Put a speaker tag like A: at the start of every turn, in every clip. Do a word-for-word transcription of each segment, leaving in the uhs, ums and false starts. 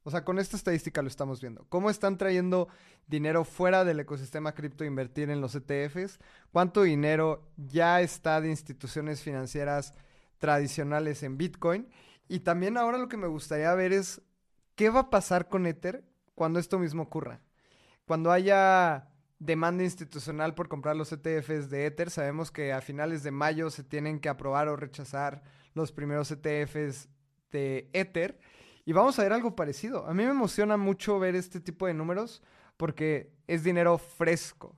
A: O sea, con esta estadística lo estamos viendo. ¿Cómo están trayendo dinero fuera del ecosistema cripto a invertir en los E T Fs? ¿Cuánto dinero ya está de instituciones financieras tradicionales en Bitcoin? Y también ahora lo que me gustaría ver es qué va a pasar con Ether cuando esto mismo ocurra. Cuando haya demanda institucional por comprar los E T Fs de Ether, sabemos que a finales de mayo se tienen que aprobar o rechazar los primeros E T Fs de Ether. Y vamos a ver algo parecido. A mí me emociona mucho ver este tipo de números porque es dinero fresco.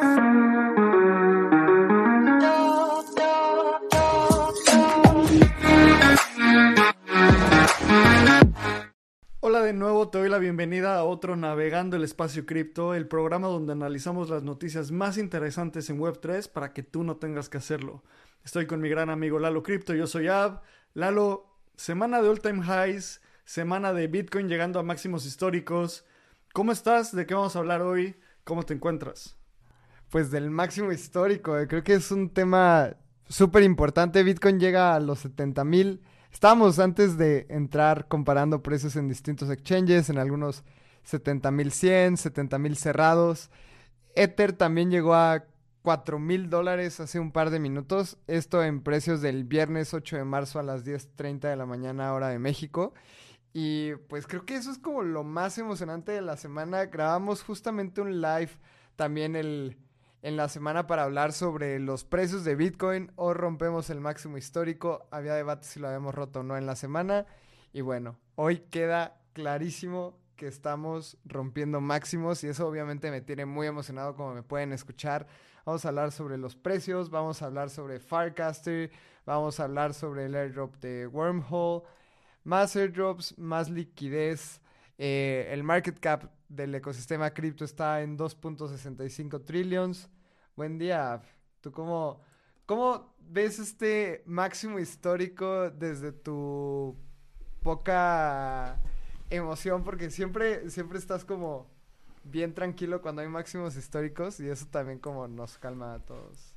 B: Hola de nuevo, te doy la bienvenida a otro Navegando el Espacio Cripto, el programa donde analizamos las noticias más interesantes en web tres para que tú no tengas que hacerlo. Estoy con mi gran amigo Lalo Crypto, yo soy Ab. Lalo, semana de all time highs, semana de Bitcoin llegando a máximos históricos. ¿Cómo estás? ¿De qué vamos a hablar hoy? ¿Cómo te encuentras?
A: Pues del máximo histórico, eh. creo que es un tema súper importante. Bitcoin llega a los setenta mil. Estábamos antes de entrar comparando precios en distintos exchanges, en algunos setenta mil cien, setenta mil cerrados. Ether también llegó a cuatro mil dólares hace un par de minutos. Esto en precios del viernes ocho de marzo a las diez treinta de la mañana hora de México. Y pues creo que eso es como lo más emocionante de la semana. Grabamos justamente un live también el, en la semana para hablar sobre los precios de Bitcoin. O rompemos el máximo histórico. Había debate si lo habíamos roto o no en la semana. Y bueno, hoy queda clarísimo que estamos rompiendo máximos. Y eso obviamente me tiene muy emocionado, como me pueden escuchar. Vamos a hablar sobre los precios. Vamos a hablar sobre Firecaster. Vamos a hablar sobre el airdrop de Wormhole. Más airdrops, más liquidez. Eh, el market cap del ecosistema cripto está en dos punto sesenta y cinco trillions. Buen día. ¿Tú cómo, cómo ves este máximo histórico desde tu poca emoción? Porque siempre, siempre estás como bien tranquilo cuando hay máximos históricos y eso también como nos calma a todos.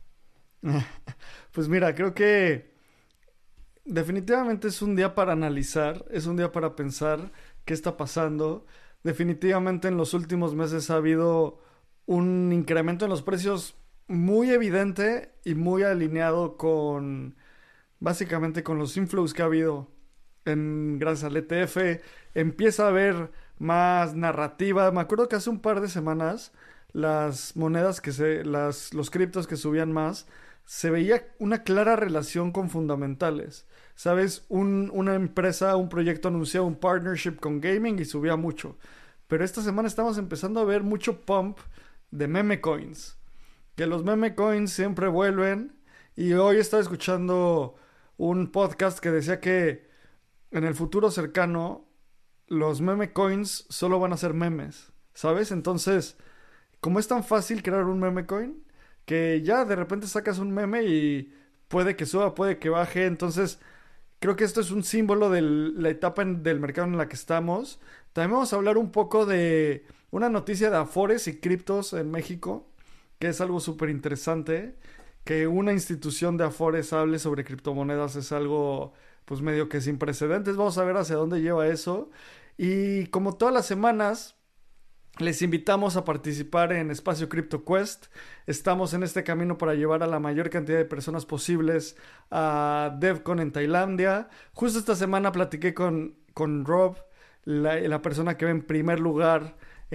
B: Pues mira, creo que definitivamente es un día para analizar, es un día para pensar qué está pasando. Definitivamente en los últimos meses ha habido un incremento en los precios muy evidente y muy alineado con, básicamente con los inflows que ha habido en, gracias al E T F. Empieza a haber más narrativa. Me acuerdo que hace un par de semanas las monedas que se, las, los criptos que subían más, se veía una clara relación con fundamentales. ¿Sabes? Un, una empresa, un proyecto anunciaba un partnership con gaming y subía mucho. Pero esta semana estamos empezando a ver mucho pump de meme coins. Que los meme coins siempre vuelven. Y hoy estaba escuchando un podcast que decía que en el futuro cercano los meme coins solo van a ser memes. ¿Sabes? Entonces, como es tan fácil crear un meme coin, que ya de repente sacas un meme y puede que suba, puede que baje. Entonces creo que esto es un símbolo de la etapa en, del mercado en la que estamos. También vamos a hablar un poco de una noticia de Afores y criptos en México, que es algo súper interesante. Que una institución de Afores hable sobre criptomonedas es algo pues medio que sin precedentes. Vamos a ver hacia dónde lleva eso. Y como todas las semanas, les invitamos a participar en Espacio Crypto Quest. Estamos en este camino para llevar a la mayor cantidad de personas posibles a DevCon en Tailandia. Justo esta semana platiqué con, con Rob, la, la persona que va en primer lugar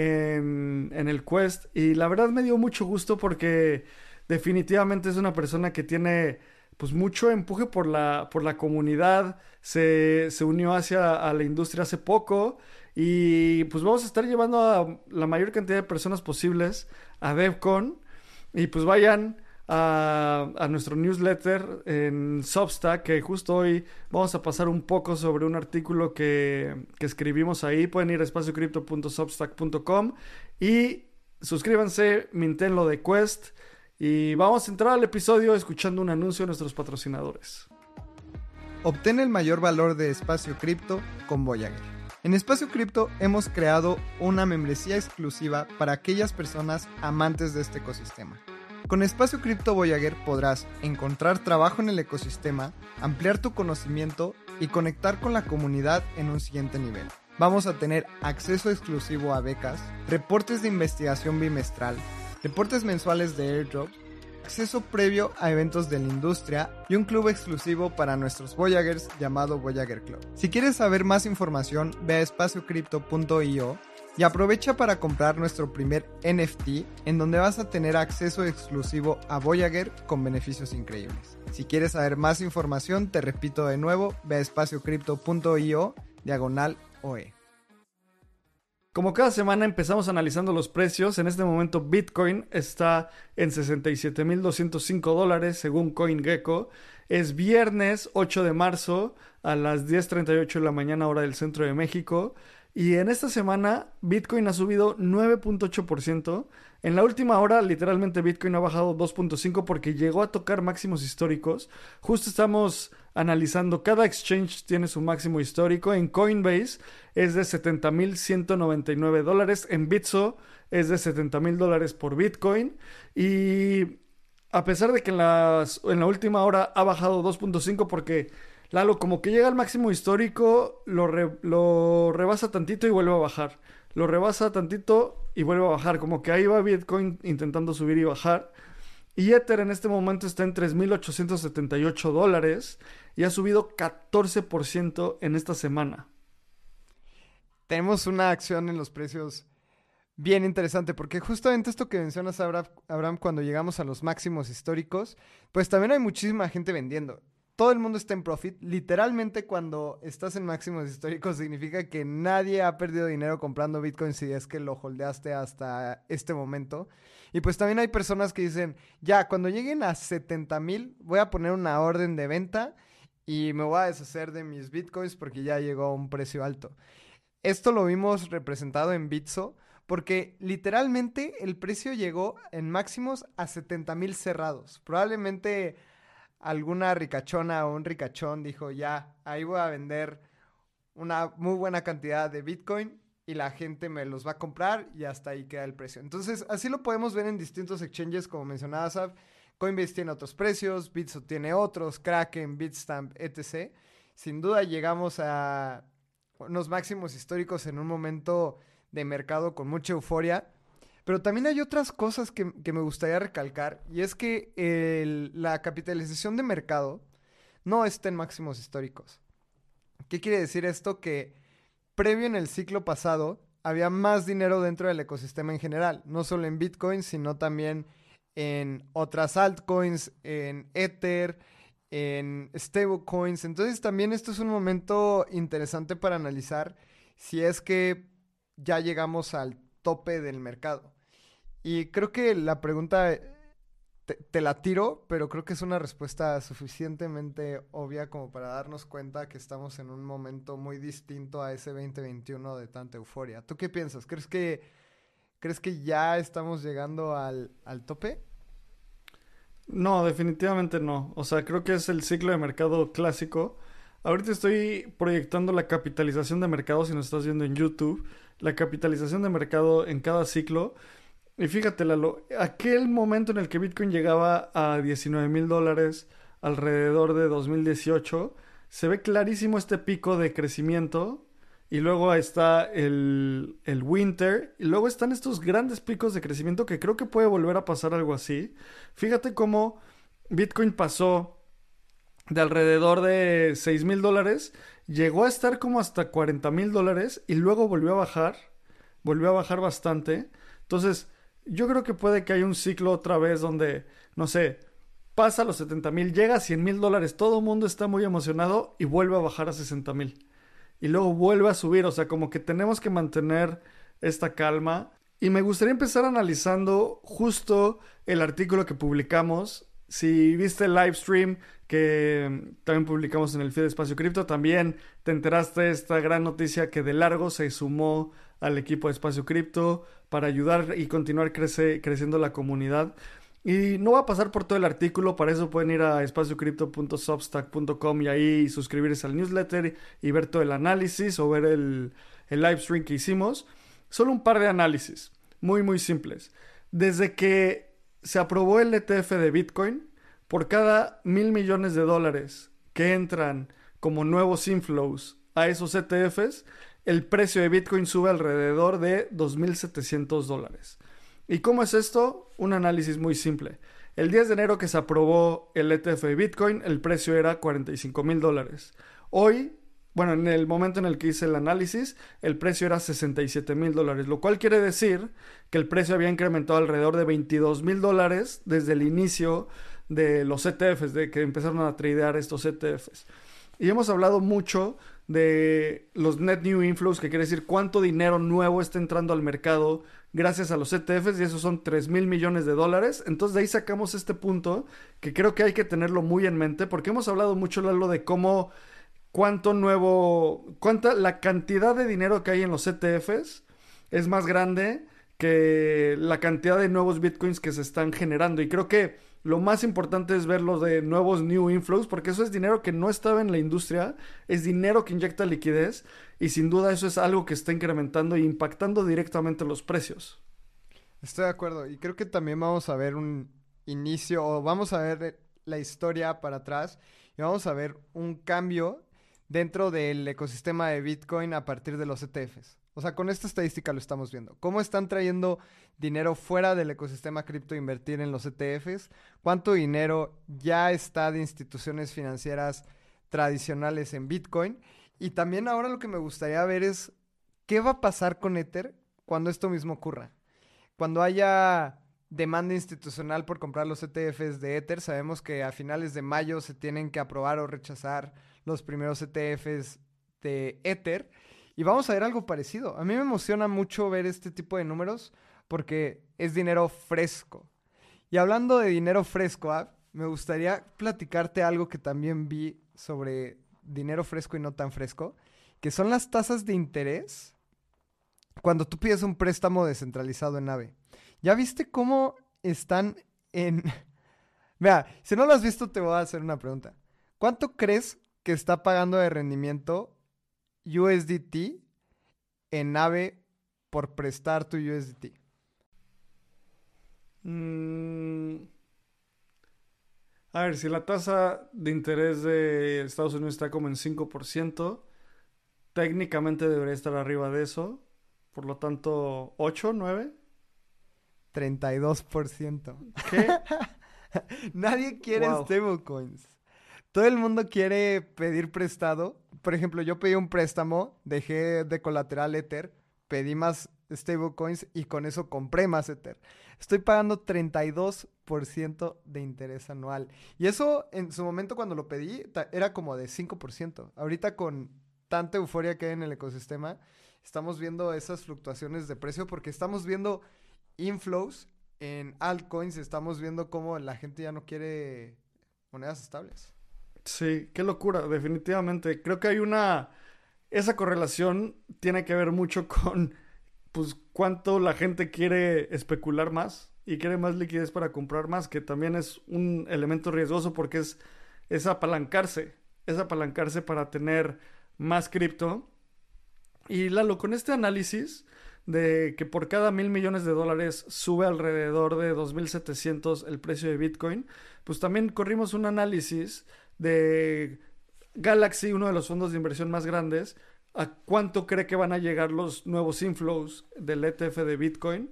B: en, en el Quest. Y la verdad me dio mucho gusto porque definitivamente es una persona que tiene pues mucho empuje por la, por la comunidad. Se, se unió hacia a la industria hace poco. Y pues vamos a estar llevando a la mayor cantidad de personas posibles a DevCon. Y pues vayan a, a nuestro newsletter en Substack, que justo hoy vamos a pasar un poco sobre un artículo que, que escribimos ahí. Pueden ir a espacio cripto punto substack punto com y suscríbanse, mintenlo de Quest. Y vamos a entrar al episodio escuchando un anuncio de nuestros patrocinadores.
A: Obtén el mayor valor de Espacio Cripto con Voyager. En Espacio Cripto hemos creado una membresía exclusiva para aquellas personas amantes de este ecosistema. Con Espacio Cripto Voyager podrás encontrar trabajo en el ecosistema, ampliar tu conocimiento y conectar con la comunidad en un siguiente nivel. vamos a tener acceso exclusivo a becas, reportes de investigación bimestral, reportes mensuales de airdrop, acceso previo a eventos de la industria y un club exclusivo para nuestros Voyagers llamado Voyager Club. Si quieres saber más información, ve a espacio cripto punto io y aprovecha para comprar nuestro primer N F T, en donde vas a tener acceso exclusivo a Voyager con beneficios increíbles. Si quieres saber más información, te repito de nuevo, ve a espacio cripto punto io diagonal O E.
B: Como cada semana empezamos analizando los precios. En este momento Bitcoin está en sesenta y siete mil doscientos cinco dólares según CoinGecko. Es viernes ocho de marzo a las diez treinta y ocho de la mañana hora del centro de México. Y en esta semana Bitcoin ha subido nueve punto ocho por ciento. En la última hora literalmente Bitcoin ha bajado dos punto cinco por ciento porque llegó a tocar máximos históricos. Justo estamos analizando, cada exchange tiene su máximo histórico. En Coinbase es de setenta mil ciento noventa y nueve dólares. En Bitso es de setenta mil dólares por Bitcoin. Y a pesar de que en, las, en la última hora ha bajado dos punto cinco porque Lalo como que llega al máximo histórico, lo, re, lo rebasa tantito y vuelve a bajar. Lo rebasa tantito y vuelve a bajar. Como que ahí va Bitcoin intentando subir y bajar. Y Ether en este momento está en tres mil ochocientos setenta y ocho dólares y ha subido catorce por ciento en esta semana.
A: Tenemos una acción en los precios bien interesante, porque justamente esto que mencionas, Abraham, cuando llegamos a los máximos históricos, pues también hay muchísima gente vendiendo. Todo el mundo está en profit. Literalmente cuando estás en máximos históricos significa que nadie ha perdido dinero comprando Bitcoin si es que lo holdeaste hasta este momento. Y pues también hay personas que dicen, ya, cuando lleguen a setenta mil voy a poner una orden de venta y me voy a deshacer de mis Bitcoins porque ya llegó a un precio alto. Esto lo vimos representado en Bitso porque literalmente el precio llegó en máximos a setenta mil cerrados. Probablemente alguna ricachona o un ricachón dijo, ya, ahí voy a vender una muy buena cantidad de Bitcoin y la gente me los va a comprar y hasta ahí queda el precio. Entonces, así lo podemos ver en distintos exchanges, como mencionaba Asaf. Coinbase tiene otros precios, Bitso tiene otros, Kraken, Bitstamp, etcétera. Sin duda llegamos a unos máximos históricos en un momento de mercado con mucha euforia. Pero también hay otras cosas que, que me gustaría recalcar, y es que el, la capitalización de mercado no está en máximos históricos. ¿Qué quiere decir esto? Que previo en el ciclo pasado había más dinero dentro del ecosistema en general, no solo en Bitcoin, sino también en otras altcoins, en Ether, en stablecoins. Entonces también esto es un momento interesante para analizar si es que ya llegamos al tope del mercado. Y creo que la pregunta te, te la tiro, pero creo que es una respuesta suficientemente obvia como para darnos cuenta que estamos en un momento muy distinto a ese veinte veintiuno de tanta euforia. ¿Tú qué piensas? ¿Crees que, ¿crees que ya estamos llegando al, al tope?
B: No, definitivamente no. O sea, creo que es el ciclo de mercado clásico. Ahorita estoy proyectando la capitalización de mercado, si nos estás viendo en YouTube, la capitalización de mercado en cada ciclo. Y fíjate, Lalo, aquel momento en el que Bitcoin llegaba a diecinueve mil dólares alrededor de dos mil dieciocho, se ve clarísimo este pico de crecimiento. Y luego está el, el winter. Y luego están estos grandes picos de crecimiento que creo que puede volver a pasar algo así. Fíjate cómo Bitcoin pasó de alrededor de seis mil dólares. Llegó a estar como hasta cuarenta mil dólares. Y luego volvió a bajar. Volvió a bajar bastante. Entonces, yo creo que puede que haya un ciclo otra vez donde, no sé, pasa a los setenta mil, llega a cien mil dólares. Todo el mundo está muy emocionado y vuelve a bajar a sesenta mil. Y luego vuelve a subir, o sea, como que tenemos que mantener esta calma. Y me gustaría empezar analizando justo el artículo que publicamos. Si viste el live stream que también publicamos en el feed de Espacio Cripto, también te enteraste de esta gran noticia que de largo se sumó al equipo de Espacio Cripto para ayudar y continuar crece, creciendo la comunidad. Y no va a pasar por todo el artículo, para eso pueden ir a espacio cripto punto substack punto com y ahí suscribirse al newsletter y ver todo el análisis o ver el, el live stream que hicimos. Solo un par de análisis, muy muy simples. Desde que se aprobó el E T F de Bitcoin, por cada mil millones de dólares que entran como nuevos inflows a esos E T Fs, el precio de Bitcoin sube alrededor de dos mil setecientos dólares. ¿Y cómo es esto? Un análisis muy simple. El diez de enero que se aprobó el E T F de Bitcoin, el precio era cuarenta y cinco mil dólares. Hoy, bueno, en el momento en el que hice el análisis, el precio era sesenta y siete mil dólares, lo cual quiere decir que el precio había incrementado alrededor de veintidós mil dólares desde el inicio de los E T Fs, de que empezaron a tradear estos E T Fs. Y hemos hablado mucho de los net new inflows, que quiere decir cuánto dinero nuevo está entrando al mercado gracias a los E T Fs, y esos son tres mil millones de dólares. Entonces de ahí sacamos este punto que creo que hay que tenerlo muy en mente, porque hemos hablado mucho, Lalo, de cómo cuánto nuevo, cuánta la cantidad de dinero que hay en los E T Fs es más grande que la cantidad de nuevos bitcoins que se están generando. Y creo que lo más importante es ver lo de nuevos new inflows, porque eso es dinero que no estaba en la industria, es dinero que inyecta liquidez, y sin duda eso es algo que está incrementando e impactando directamente los precios.
A: Estoy de acuerdo, y creo que también vamos a ver un inicio, o vamos a ver la historia para atrás, y vamos a ver un cambio dentro del ecosistema de Bitcoin a partir de los E T Fs. O sea, con esta estadística lo estamos viendo. ¿Cómo están trayendo dinero fuera del ecosistema cripto a invertir en los E T Fs? ¿Cuánto dinero ya está de instituciones financieras tradicionales en Bitcoin? Y también ahora lo que me gustaría ver es qué va a pasar con Ether cuando esto mismo ocurra. Cuando haya demanda institucional por comprar los E T Fs de Ether, sabemos que a finales de mayo se tienen que aprobar o rechazar los primeros E T Fs de Ether. Y vamos a ver algo parecido. A mí me emociona mucho ver este tipo de números porque es dinero fresco. Y hablando de dinero fresco, ¿eh? Me gustaría platicarte algo que también vi sobre dinero fresco y no tan fresco, que son las tasas de interés cuando tú pides un préstamo descentralizado en Aave. ¿Ya viste cómo están en...? Mira, si no lo has visto, te voy a hacer una pregunta. ¿Cuánto crees que está pagando de rendimiento U S D T en Aave por prestar tu U S D T?
B: Mm, a ver, si la tasa de interés de Estados Unidos está como en cinco por ciento, técnicamente debería estar arriba de eso. Por lo tanto, ¿ocho, nueve?
A: treinta y dos por ciento.
B: ¿Qué?
A: Nadie quiere
B: Wow.
A: stablecoins. Todo el mundo quiere pedir prestado. Por ejemplo, yo pedí un préstamo, dejé de colateral Ether, pedí más stablecoins y con eso compré más Ether. Estoy pagando treinta y dos por ciento de interés anual. Y eso en su momento cuando lo pedí ta- era como de cinco por ciento. Ahorita con tanta euforia que hay en el ecosistema, estamos viendo esas fluctuaciones de precio porque estamos viendo inflows en altcoins, estamos viendo cómo la gente ya no quiere monedas estables.
B: Sí, qué locura, definitivamente. Creo que hay una... Esa correlación tiene que ver mucho con, pues, cuánto la gente quiere especular más y quiere más liquidez para comprar más, que también es un elemento riesgoso porque es, es apalancarse, es apalancarse para tener más cripto. Y Lalo, con este análisis de que por cada mil millones de dólares sube alrededor de dos mil setecientos el precio de Bitcoin, pues también corrimos un análisis de Galaxy, uno de los fondos de inversión más grandes, a cuánto cree que van a llegar los nuevos inflows del E T F de Bitcoin.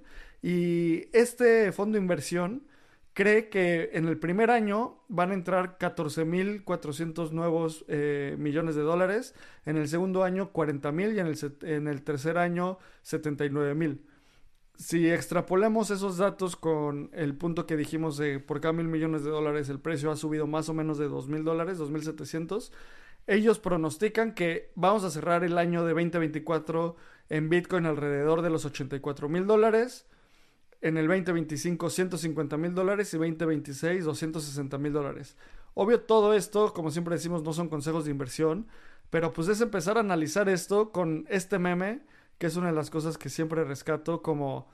B: Y este fondo de inversión cree que en el primer año van a entrar catorce mil cuatrocientos nuevos eh, millones de dólares, en el segundo año cuarenta mil y en el, en el tercer año setenta y nueve mil. Si extrapolamos esos datos con el punto que dijimos de por cada mil millones de dólares el precio ha subido más o menos de dos mil dólares, dos mil setecientos, ellos pronostican que vamos a cerrar el año de veinte veinticuatro en Bitcoin alrededor de los ochenta y cuatro mil dólares, en el veinte veinticinco ciento cincuenta mil dólares y veinte veintiséis doscientos sesenta mil dólares. Obvio, todo esto, como siempre decimos, no son consejos de inversión, pero pues es empezar a analizar esto con este meme, que es una de las cosas que siempre rescato, como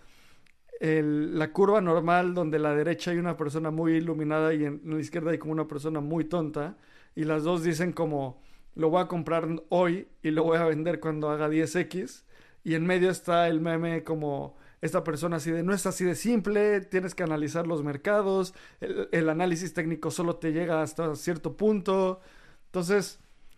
B: el, la curva normal donde a la derecha hay una persona muy iluminada y en, en la izquierda hay como una persona muy tonta, y las dos dicen como lo voy a comprar hoy y lo voy a vender cuando haga diez equis, y en medio está el meme como esta persona así de no es así de simple, tienes que analizar los mercados, el, el análisis técnico solo te llega hasta cierto punto. Entonces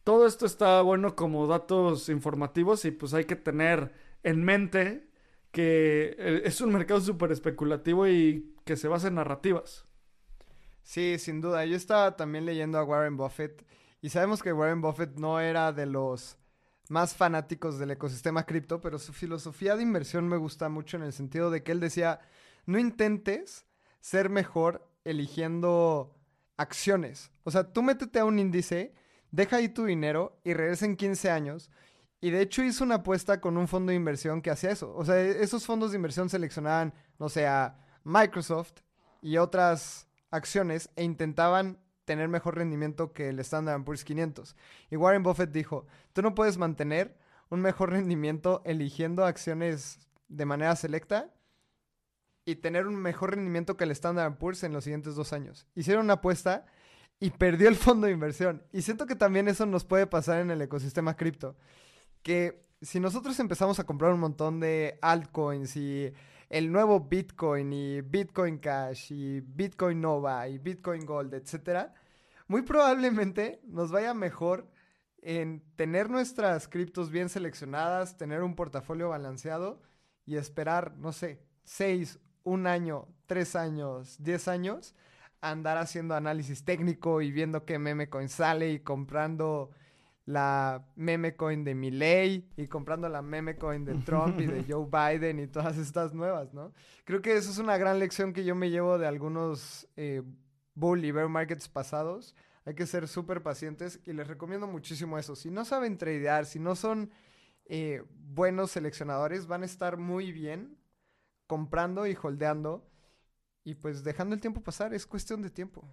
B: todo esto está bueno como datos informativos y pues hay que tener en mente que eh, es un mercado súper especulativo y que se basa en narrativas.
A: Sí, sin duda. Yo estaba también leyendo a Warren Buffett y sabemos que Warren Buffett no era de los más fanáticos del ecosistema cripto, pero su filosofía de inversión me gusta mucho en el sentido de que él decía, no intentes ser mejor eligiendo acciones. O sea, tú métete a un índice, deja ahí tu dinero y regresa en quince años. Y de hecho hizo una apuesta con un fondo de inversión que hacía eso. O sea, esos fondos de inversión seleccionaban, no sé, a Microsoft y otras acciones e intentaban tener mejor rendimiento que el Standard and Poor's quinientos. Y Warren Buffett dijo, tú no puedes mantener un mejor rendimiento eligiendo acciones de manera selecta y tener un mejor rendimiento que el Standard and Poor's en los siguientes dos años. Hicieron una apuesta y perdió el fondo de inversión. Y siento que también eso nos puede pasar en el ecosistema cripto. Que si nosotros empezamos a comprar un montón de altcoins y el nuevo Bitcoin y Bitcoin Cash y Bitcoin Nova y Bitcoin Gold, etcétera, muy probablemente nos vaya mejor en tener nuestras criptos bien seleccionadas, tener un portafolio balanceado y esperar, no sé, seis, un año, tres años, diez años, andar haciendo análisis técnico y viendo qué meme coin sale y comprando la meme coin de Milei y comprando la meme coin de Trump y de Joe Biden y todas estas nuevas, ¿no? Creo que eso es una gran lección que yo me llevo de algunos eh, bull y bear markets pasados. Hay que ser súper pacientes y les recomiendo muchísimo eso. Si no saben tradear, si no son eh, buenos seleccionadores, van a estar muy bien comprando y holdeando y pues dejando el tiempo pasar. Es cuestión de tiempo.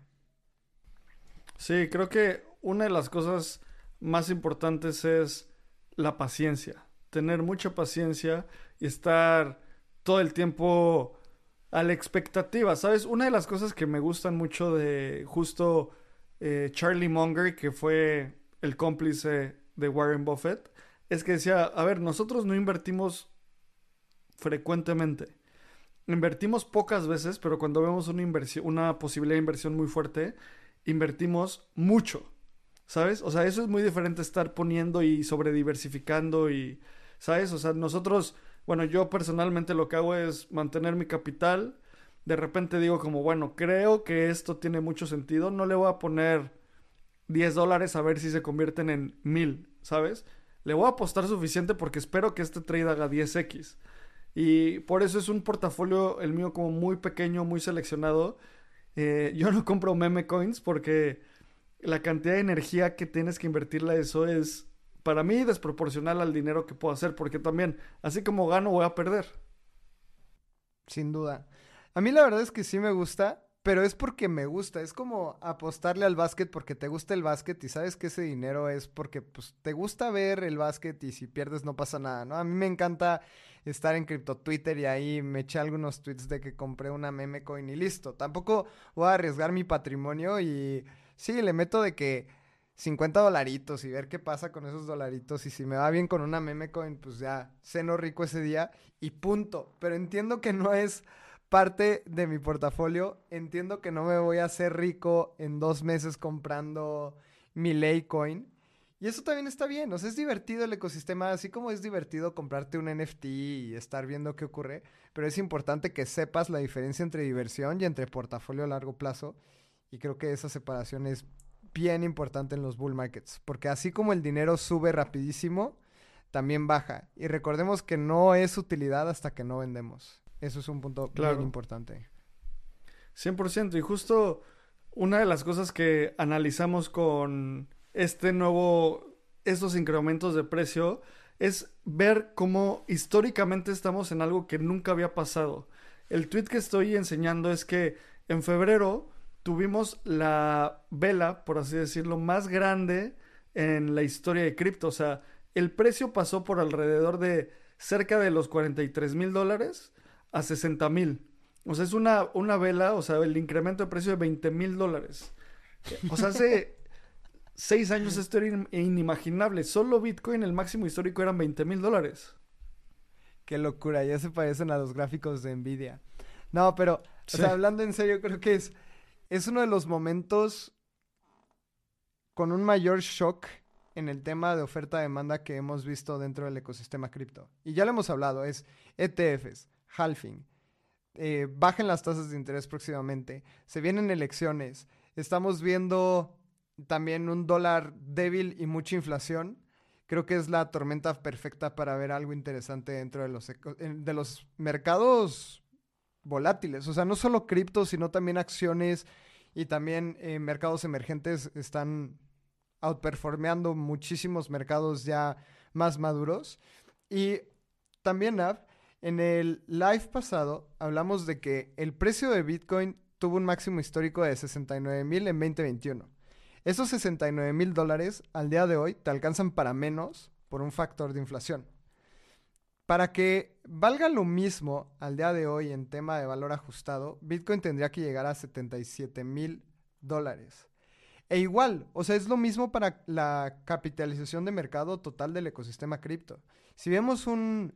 B: Sí, creo que una de las cosas más importantes es la paciencia. Tener mucha paciencia y estar todo el tiempo a la expectativa, ¿sabes? Una de las cosas que me gustan mucho de justo eh, Charlie Munger, que fue el cómplice de Warren Buffett, es que decía, a ver, nosotros no invertimos frecuentemente. Invertimos pocas veces, pero cuando vemos una inversión, una posibilidad de inversión muy fuerte, invertimos mucho. ¿Sabes? O sea, eso es muy diferente estar poniendo y sobrediversificando y, ¿sabes? O sea, nosotros, bueno, yo personalmente lo que hago es mantener mi capital. De repente digo como, bueno, creo que esto tiene mucho sentido. No le voy a poner diez dólares a ver si se convierten en mil, ¿sabes? Le voy a apostar suficiente porque espero que este trade haga diez equis. Y por eso es un portafolio, el mío, como muy pequeño, muy seleccionado. Eh, yo no compro meme coins porque la cantidad de energía que tienes que invertirle a eso es, para mí, desproporcional al dinero que puedo hacer, porque también, así como gano, voy a perder.
A: Sin duda. A mí la verdad es que sí me gusta, pero es porque me gusta. Es como apostarle al básquet porque te gusta el básquet y sabes que ese dinero es porque pues te gusta ver el básquet y si pierdes no pasa nada, ¿no? A mí me encanta estar en cripto Twitter y ahí me eché algunos tweets de que compré una meme coin y listo. Tampoco voy a arriesgar mi patrimonio y sí, le meto de que cincuenta dolaritos y ver qué pasa con esos dolaritos y si me va bien con una meme coin, pues ya ceno rico ese día y punto. Pero entiendo que no es parte de mi portafolio. Entiendo que no me voy a hacer rico en dos meses comprando mi Litecoin. Y eso también está bien. O sea, es divertido el ecosistema, así como es divertido comprarte un N F T y estar viendo qué ocurre. Pero es importante que sepas la diferencia entre diversión y entre portafolio a largo plazo. Y creo que esa separación es bien importante en los bull markets. Porque así como el dinero sube rapidísimo, también baja. Y recordemos que no es utilidad hasta que no vendemos. Eso es un punto bien
B: Claro,
A: importante.
B: cien por ciento. Y justo una de las cosas que analizamos con este nuevo, estos incrementos de precio, es ver cómo históricamente estamos en algo que nunca había pasado. El tweet que estoy enseñando es que en febrero tuvimos la vela, por así decirlo, más grande en la historia de cripto. O sea, el precio pasó por alrededor de cerca de los cuarenta y tres mil dólares a sesenta mil. O sea, es una, una vela, o sea, el incremento de precio de veinte mil dólares. O sea, hace seis años esto era in- inimaginable. Solo Bitcoin, el máximo histórico, eran veinte mil dólares.
A: Qué locura, ya se parecen a los gráficos de Nvidia. No, pero, o
B: Sí,
A: sea, hablando en serio, creo que es, es uno de los momentos con un mayor shock en el tema de oferta-demanda que hemos visto dentro del ecosistema cripto. Y ya lo hemos hablado, es E T Fs, halving, eh, bajen las tasas de interés próximamente, se vienen elecciones, estamos viendo también un dólar débil y mucha inflación. Creo que es la tormenta perfecta para ver algo interesante dentro de los, eco- en- de los mercados volátiles. O sea, no solo cripto, sino también acciones y también eh, mercados emergentes están outperformeando muchísimos mercados ya más maduros. Y también, Nav, en el live pasado hablamos de que el precio de Bitcoin tuvo un máximo histórico de sesenta y nueve mil en veinte veintiuno. Esos sesenta y nueve mil dólares al día de hoy te alcanzan para menos por un factor de inflación. Para que valga lo mismo al día de hoy en tema de valor ajustado, Bitcoin tendría que llegar a setenta y siete mil dólares. E igual, o sea, es lo mismo para la capitalización de mercado total del ecosistema cripto. Si vemos un,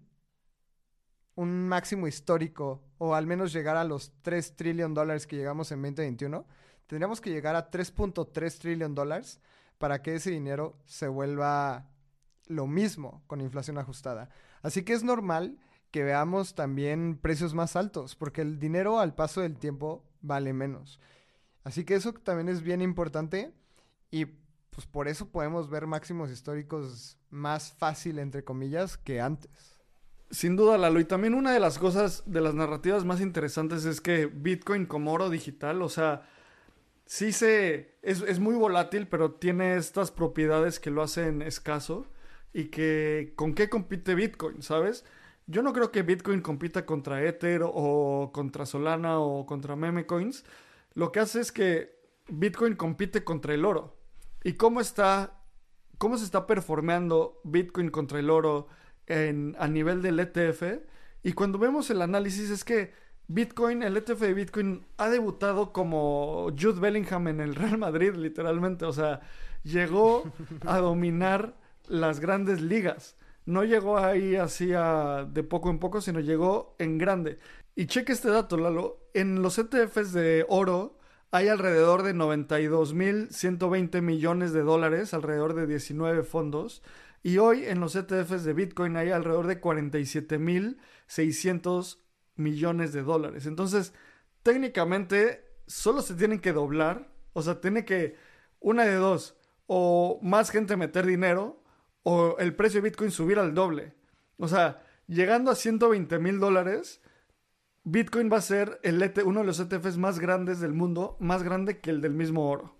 A: un máximo histórico, o al menos llegar a los tres trillones dólares que llegamos en veinte veintiuno, tendríamos que llegar a tres punto tres trillones dólares para que ese dinero se vuelva lo mismo con inflación ajustada. Así que es normal que veamos también precios más altos, porque el dinero al paso del tiempo vale menos. Así que eso también es bien importante y pues por eso podemos ver máximos históricos más fácil, entre comillas, que antes.
B: Sin duda, Lalo. Y también una de las cosas, de las narrativas más interesantes es que Bitcoin como oro digital, o sea, sí se... Es, es muy volátil, pero tiene estas propiedades que lo hacen escaso y que... ¿Con qué compite Bitcoin, sabes? Yo no creo que Bitcoin compita contra Ether o contra Solana o contra meme coins. Lo que hace es que Bitcoin compite contra el oro. ¿Y cómo está, cómo se está performeando Bitcoin contra el oro en, a nivel del E T F? Y cuando vemos el análisis es que Bitcoin, el E T F de Bitcoin ha debutado como Jude Bellingham en el Real Madrid, literalmente. O sea, llegó a dominar las grandes ligas. No llegó ahí así a, de poco en poco, sino llegó en grande. Y cheque este dato, Lalo. En los E T Fs de oro hay alrededor de noventa y dos mil ciento veinte millones de dólares, alrededor de diecinueve fondos. Y hoy en los E T Fs de Bitcoin hay alrededor de cuarenta y siete mil seiscientos millones de dólares. Entonces, técnicamente, solo se tienen que doblar. O sea, tiene que, una de dos, o más gente meter dinero, o el precio de Bitcoin subir al doble. O sea, llegando a ciento veinte mil dólares, Bitcoin va a ser el E T, uno de los E T Fs más grandes del mundo, más grande que el del mismo oro.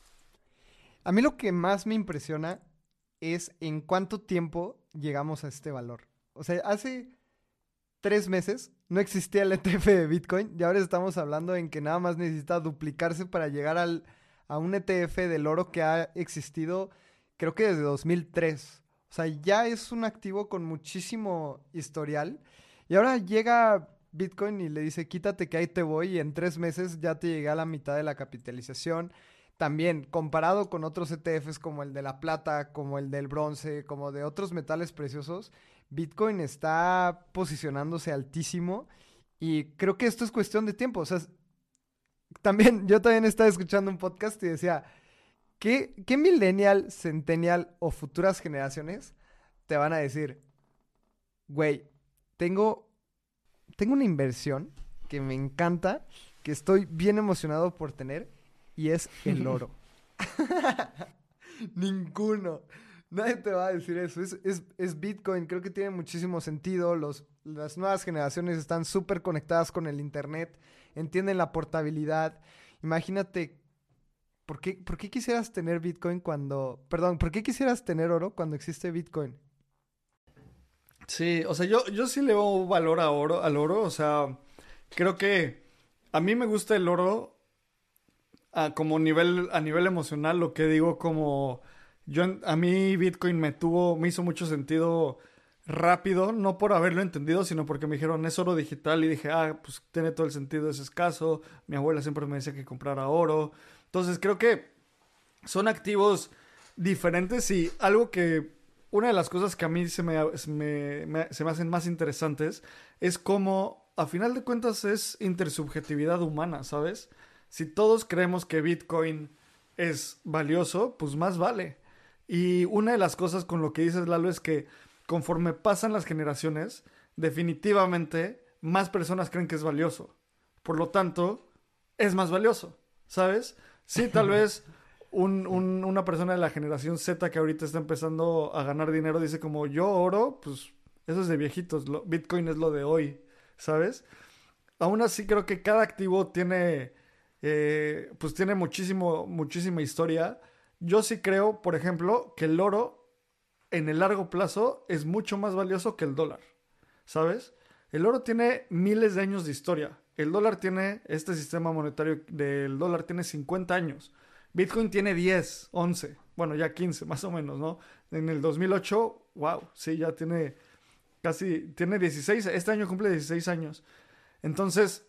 A: A mí lo que más me impresiona es en cuánto tiempo llegamos a este valor. O sea, hace tres meses no existía el E T F de Bitcoin y ahora estamos hablando en que nada más necesita duplicarse para llegar al, a un E T F del oro que ha existido creo que desde dos mil tres. O sea, ya es un activo con muchísimo historial. Y ahora llega Bitcoin y le dice, quítate que ahí te voy. Y en tres meses ya te llegué a la mitad de la capitalización. También, comparado con otros E T Fs como el de la plata, como el del bronce, como de otros metales preciosos, Bitcoin está posicionándose altísimo. Y creo que esto es cuestión de tiempo. O sea, también, yo también estaba escuchando un podcast y decía... ¿Qué, qué millennial, centennial o futuras generaciones te van a decir, güey, tengo, tengo una inversión que me encanta, que estoy bien emocionado por tener, y es el oro? Ninguno. Nadie te va a decir eso. Es, es, es Bitcoin. Creo que tiene muchísimo sentido. Los, las nuevas generaciones están súper conectadas con el internet. Entienden la portabilidad. Imagínate. ¿Por qué, por qué quisieras tener Bitcoin cuando... Perdón, ¿por qué quisieras tener oro cuando existe Bitcoin?
B: Sí, o sea, yo, yo sí le doy valor a oro, al oro. O sea, creo que a mí me gusta el oro a, como nivel, a nivel emocional. Lo que digo como... Yo, a mí Bitcoin me tuvo, me hizo mucho sentido rápido, no por haberlo entendido, sino porque me dijeron es oro digital y dije, ah, pues tiene todo el sentido, es escaso. Mi abuela siempre me decía que comprara oro. Entonces creo que son activos diferentes y algo que, una de las cosas que a mí se me, me- me- se me hacen más interesantes es cómo, a final de cuentas, es intersubjetividad humana, ¿sabes? Si todos creemos que Bitcoin es valioso, pues más vale. Y una de las cosas con lo que dices, Lalo, es que conforme pasan las generaciones, definitivamente más personas creen que es valioso. Por lo tanto, es más valioso, ¿sabes? Sí, tal vez un, un, una persona de la generación Z que ahorita está empezando a ganar dinero dice como yo oro, pues eso es de viejitos, lo, Bitcoin es lo de hoy, ¿sabes? Aún así creo que cada activo tiene, eh, pues tiene muchísimo, muchísima historia. Yo sí creo, por ejemplo, que el oro en el largo plazo es mucho más valioso que el dólar, ¿sabes? El oro tiene miles de años de historia. El dólar tiene, este sistema monetario del dólar tiene cincuenta años. Bitcoin tiene diez, once, bueno, ya quince más o menos, ¿no? En el dos mil ocho, wow, sí, ya tiene casi, tiene dieciséis, este año cumple dieciséis años. Entonces,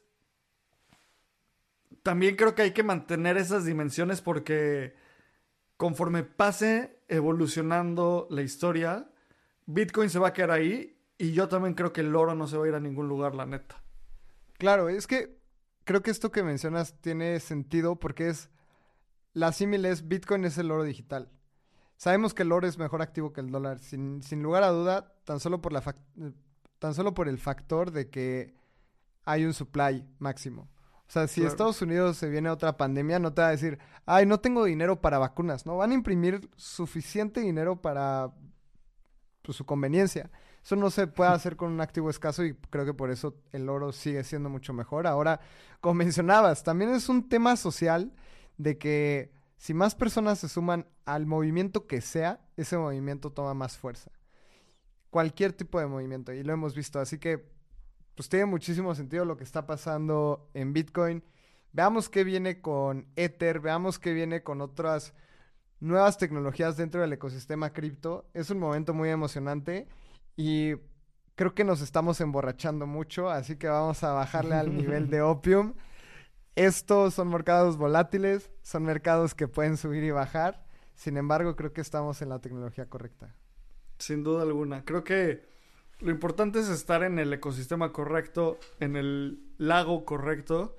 B: también creo que hay que mantener esas dimensiones porque conforme pase evolucionando la historia, Bitcoin se va a quedar ahí y yo también creo que el oro no se va a ir a ningún lugar, la neta.
A: Claro, es que creo que esto que mencionas tiene sentido porque es, la símil es Bitcoin es el oro digital. Sabemos que el oro es mejor activo que el dólar, sin, sin lugar a duda, tan solo por la fac- eh, tan solo por el factor de que hay un supply máximo. O sea, si
B: Claro,
A: Estados Unidos se viene otra pandemia, no te va a decir, ay, no tengo dinero para vacunas, ¿no? Van a imprimir suficiente dinero para pues, su conveniencia. Eso no se puede hacer con un activo escaso y creo que por eso el oro sigue siendo mucho mejor. Ahora, como mencionabas, también es un tema social de que si más personas se suman al movimiento que sea, ese movimiento toma más fuerza. Cualquier tipo de movimiento, y lo hemos visto. Así que, pues tiene muchísimo sentido lo que está pasando en Bitcoin. Veamos qué viene con Ether, veamos qué viene con otras nuevas tecnologías dentro del ecosistema cripto. Es un momento muy emocionante y creo que nos estamos emborrachando mucho, así que vamos a bajarle al nivel de Opium. Estos son mercados volátiles, son mercados que pueden subir y bajar. Sin embargo, creo que estamos en la tecnología correcta.
B: sin duda alguna. Creo que lo importante es estar en el ecosistema correcto, en el lago correcto.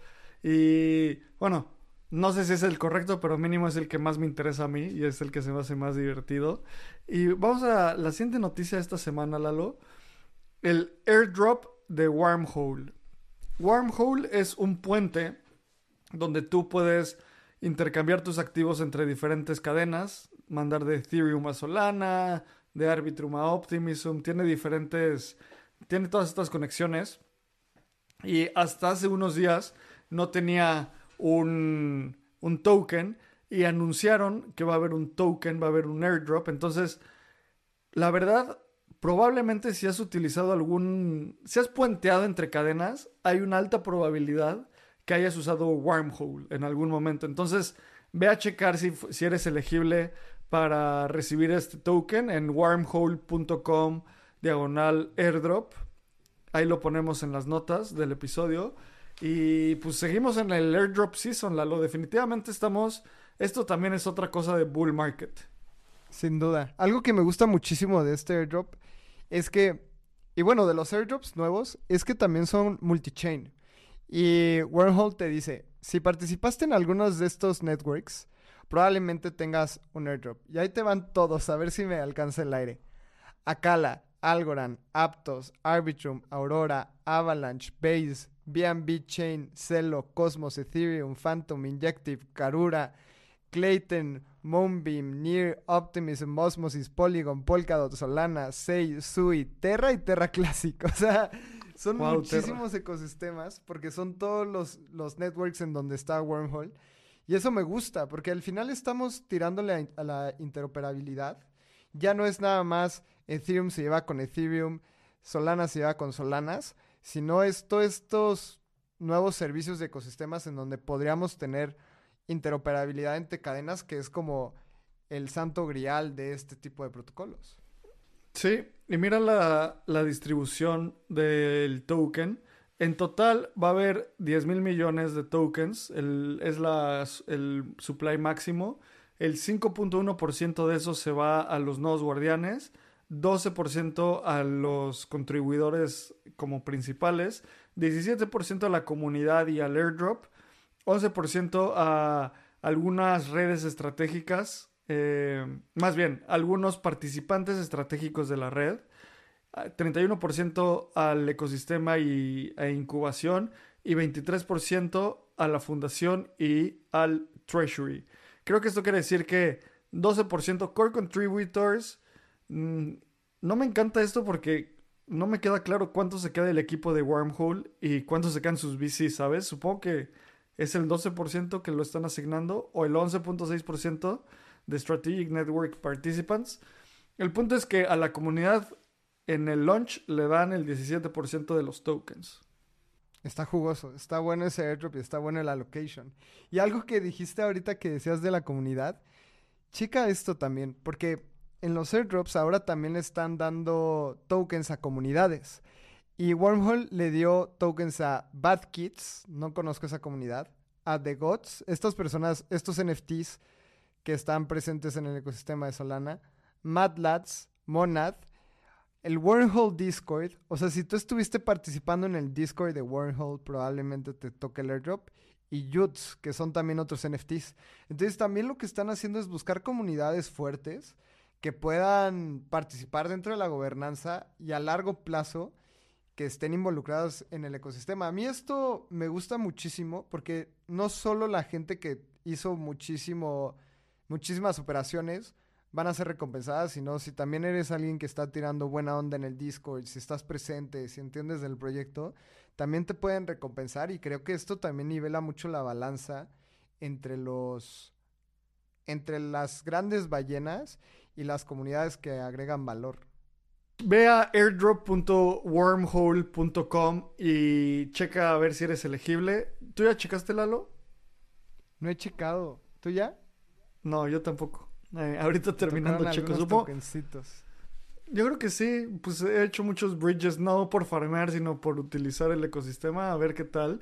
B: Y bueno, no sé si es el correcto, pero mínimo es el que más me interesa a mí y es el que se me hace más divertido. Y vamos a la siguiente noticia de esta semana, Lalo. El airdrop de Wormhole. Wormhole es un puente donde tú puedes intercambiar tus activos entre diferentes cadenas, mandar de Ethereum a Solana, de Arbitrum a Optimism, tiene diferentes, tiene todas estas conexiones y hasta hace unos días no tenía un, un token y anunciaron que va a haber un token, va a haber un airdrop, entonces la verdad, probablemente si has utilizado algún, si has puenteado entre cadenas, hay una alta probabilidad que hayas usado Wormhole en algún momento. Entonces, ve a checar si, si eres elegible para recibir este token en wormhole punto com diagonal airdrop. Ahí lo ponemos en las notas del episodio. Y pues seguimos en el airdrop season, Lalo. Definitivamente estamos... Esto también es otra cosa de bull market.
A: Sin duda. Algo que me gusta muchísimo de este airdrop es que, y bueno, de los airdrops nuevos, es que también son multi-chain. Y Wormhole te dice, si participaste en algunos de estos networks, probablemente tengas un airdrop. Y ahí te van todos, a ver si me alcanza el aire. Acala, Algorand, Aptos, Arbitrum, Aurora, Avalanche, Base, B N B Chain, Celo, Cosmos, Ethereum, Phantom, Injective, Karura, Clayton, Moonbeam, Near, Optimism, Osmosis, Polygon, Polkadot, Solana, Sei, Sui, Terra y Terra Classic. O sea, son
B: Wow,
A: muchísimos
B: Terra.
A: ecosistemas porque son todos los, los networks en donde está Wormhole. Y eso me gusta porque al final estamos tirándole a, a la interoperabilidad. Ya no es nada más Ethereum se lleva con Ethereum, Solana se lleva con Solanas, sino es todos estos nuevos servicios de ecosistemas en donde podríamos tener interoperabilidad entre cadenas, que es como el santo grial de este tipo de protocolos.
B: Sí, y mira la, la distribución del token. En total va a haber diez mil millones de tokens. El, es la, el supply máximo. El cinco punto uno por ciento de eso se va a los nodos guardianes. doce por ciento a los contribuidores como principales. diecisiete por ciento a la comunidad y al airdrop. once por ciento a algunas redes estratégicas eh, más bien, algunos participantes estratégicos de la red, treinta y uno por ciento al ecosistema y, e incubación y veintitrés por ciento a la fundación y al treasury. Creo que esto quiere decir que doce por ciento core contributors. Mmm, no me encanta esto porque no me queda claro cuánto se queda el equipo de Wormhole y cuánto se quedan sus V Cs, ¿sabes? Supongo que es el doce por ciento que lo están asignando o el once punto seis por ciento de Strategic Network Participants. El punto es que a la comunidad en el launch le dan el diecisiete por ciento de los tokens.
A: Está jugoso, está bueno ese airdrop y está bueno el allocation. Y algo que dijiste ahorita que decías de la comunidad, checa esto también, porque en los airdrops ahora también le están dando tokens a comunidades. Y Wormhole le dio tokens a Bad Kids, no conozco esa comunidad, a The Gods, estas personas, estos N F Ts que están presentes en el ecosistema de Solana, Mad Lads, Monad, el Wormhole Discord. O sea, si tú estuviste participando en el Discord de Wormhole, probablemente te toque el airdrop. Y Yuts, que son también otros N F Ts. Entonces también lo que están haciendo es buscar comunidades fuertes que puedan participar dentro de la gobernanza y a largo plazo que estén involucrados en el ecosistema. A mí esto me gusta muchísimo porque no solo la gente que hizo muchísimo, muchísimas operaciones van a ser recompensadas, sino si también eres alguien que está tirando buena onda en el Discord, si estás presente, si entiendes del proyecto, también te pueden recompensar y creo que esto también nivela mucho la balanza entre los entre las grandes ballenas y las comunidades que agregan valor.
B: Ve a airdrop punto wormhole punto com y checa a ver si eres elegible. ¿Tú ya checaste, Lalo?
A: No he checado. ¿Tú ya?
B: No, yo tampoco. Eh, ahorita terminando checo, supongo.
A: Tokencitos.
B: Yo creo que sí, pues he hecho muchos bridges, no por farmear, sino por utilizar el ecosistema, a ver qué tal.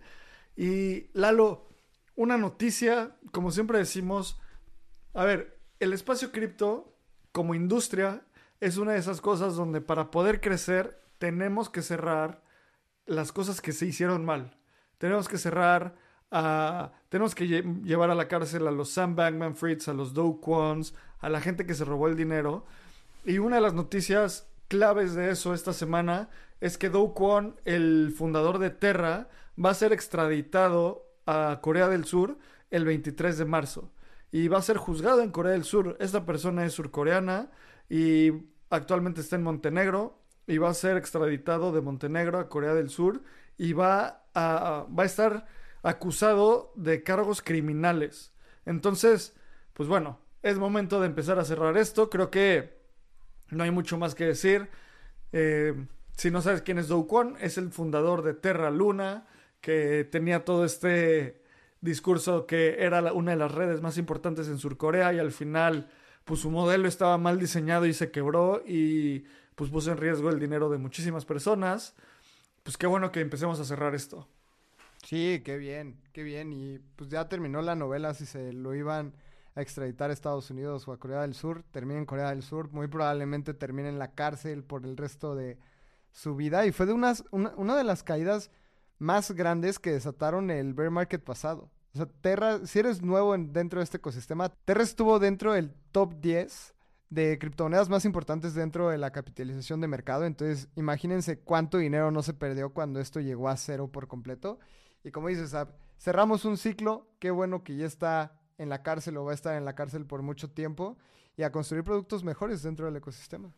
B: Y Lalo, una noticia, como siempre decimos, a ver, el espacio cripto como industria es una de esas cosas donde para poder crecer tenemos que cerrar las cosas que se hicieron mal. Tenemos que cerrar, uh, tenemos que lle- llevar a la cárcel a los Sam Bankman-Frieds, a los Do Kwons, a la gente que se robó el dinero. Y una de las noticias claves de eso esta semana es que Do Kwon, el fundador de Terra, va a ser extraditado a Corea del Sur el veintitrés de marzo. Y va a ser juzgado en Corea del Sur. Esta persona es surcoreana y actualmente está en Montenegro y va a ser extraditado de Montenegro a Corea del Sur y va a, va a estar acusado de cargos criminales. Entonces, pues bueno, es momento de empezar a cerrar esto. Creo que no hay mucho más que decir. Eh, si no sabes quién es Do Kwon, es el fundador de Terra Luna, que tenía todo este discurso que era la, una de las redes más importantes en Surcorea y al final pues su modelo estaba mal diseñado y se quebró y pues puso en riesgo el dinero de muchísimas personas. Pues qué bueno que empecemos a cerrar esto.
A: Sí, qué bien, qué bien. Y pues ya terminó la novela si se lo iban a extraditar a Estados Unidos o a Corea del Sur. Termina en Corea del Sur. Muy probablemente termine en la cárcel por el resto de su vida. Y fue de unas, una, una de las caídas más grandes que desataron el bear market pasado. O sea, Terra, si eres nuevo en, dentro de este ecosistema, Terra estuvo dentro del top diez de criptomonedas más importantes dentro de la capitalización de mercado. Entonces, imagínense cuánto dinero no se perdió cuando esto llegó a cero por completo. Y como dices, Ab, cerramos un ciclo. Qué bueno que ya está en la cárcel o va a estar en la cárcel por mucho tiempo. Y a construir productos mejores dentro del ecosistema.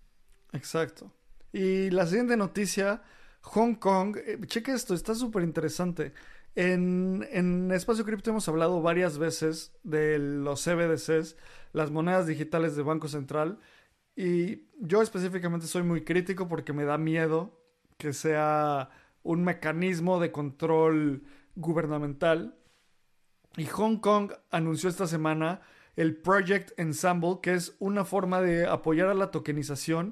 B: Exacto. Y la siguiente noticia, Hong Kong. Eh, cheque esto, está súper interesante. En, en Espacio Cripto hemos hablado varias veces de los C B D Cs, las monedas digitales de Banco Central, y yo específicamente soy muy crítico porque me da miedo que sea un mecanismo de control gubernamental. Y Hong Kong anunció esta semana el Project Ensemble, que es una forma de apoyar a la tokenización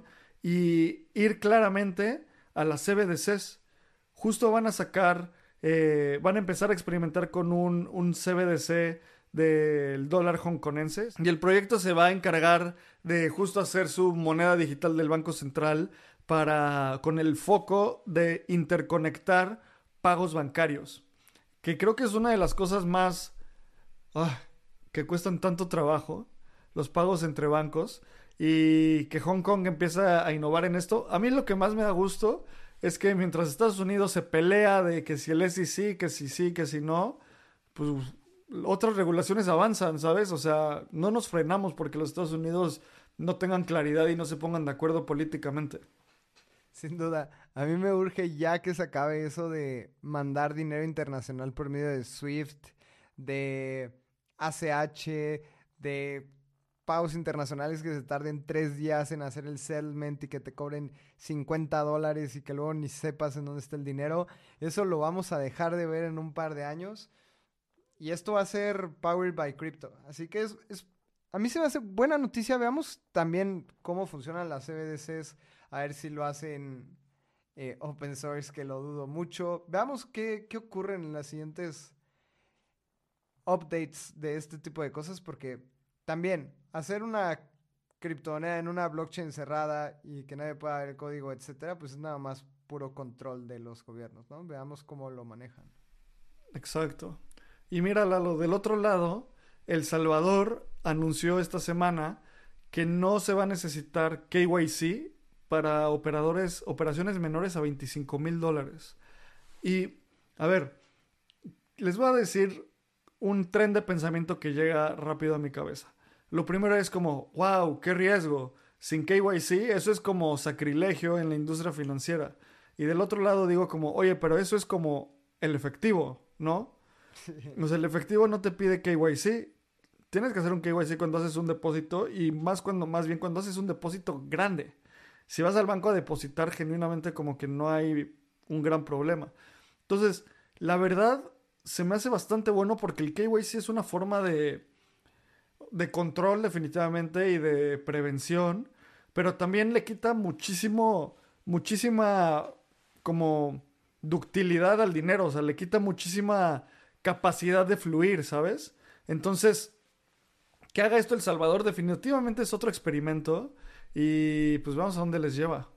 B: y ir claramente a las C B D Cs. Justo van a sacar... Eh, van a empezar a experimentar con un, un C B D C del dólar hongkonense y el proyecto se va a encargar de justo hacer su moneda digital del Banco Central para, con el foco de interconectar pagos bancarios, que creo que es una de las cosas más uh, que cuestan tanto trabajo. los pagos entre bancos y que Hong Kong empieza a innovar en esto. A mí lo que más me da gusto es que mientras Estados Unidos se pelea de que si el S E C, que si sí, que si no, pues otras regulaciones avanzan, ¿sabes? O sea, no nos frenamos porque los Estados Unidos no tengan claridad y no se pongan de acuerdo políticamente.
A: Sin duda, a mí me urge ya que se acabe eso de mandar dinero internacional por medio de SWIFT, de A C H, de pagos internacionales que se tarden tres días en hacer el settlement y que te cobren cincuenta dólares y que luego ni sepas en dónde está el dinero. Eso lo vamos a dejar de ver en un par de años. Y esto va a ser Powered by Crypto. Así que es, es a mí se me hace buena noticia. Veamos también cómo funcionan las C B D Cs. A ver si lo hacen eh, open source, que lo dudo mucho. Veamos qué, qué ocurre en las siguientes updates de este tipo de cosas. Porque también hacer una criptomoneda en una blockchain cerrada y que nadie pueda ver el código, etcétera, pues es nada más puro control de los gobiernos, ¿no? Veamos cómo lo manejan.
B: Exacto. Y mira, Lalo, del otro lado, El Salvador anunció esta semana que no se va a necesitar K Y C para operadores, operaciones menores a veinticinco mil dólares. Y, a ver, les voy a decir un tren de pensamiento que llega rápido a mi cabeza. Lo primero es como, wow, qué riesgo. Sin K Y C, eso es como sacrilegio en la industria financiera. Y del otro lado digo como, oye, pero eso es como el efectivo, ¿no? O sea, el efectivo no te pide K Y C. Tienes que hacer un K Y C cuando haces un depósito y más cuando, más bien cuando haces un depósito grande. Si vas al banco a depositar, genuinamente como que no hay un gran problema. Entonces, la verdad, se me hace bastante bueno porque el K Y C es una forma de, de control definitivamente y de prevención, pero también le quita muchísimo, muchísima como ductilidad al dinero, o sea, le quita muchísima capacidad de fluir, ¿sabes? Entonces, que haga esto El Salvador definitivamente es otro experimento y pues vamos a dónde les lleva.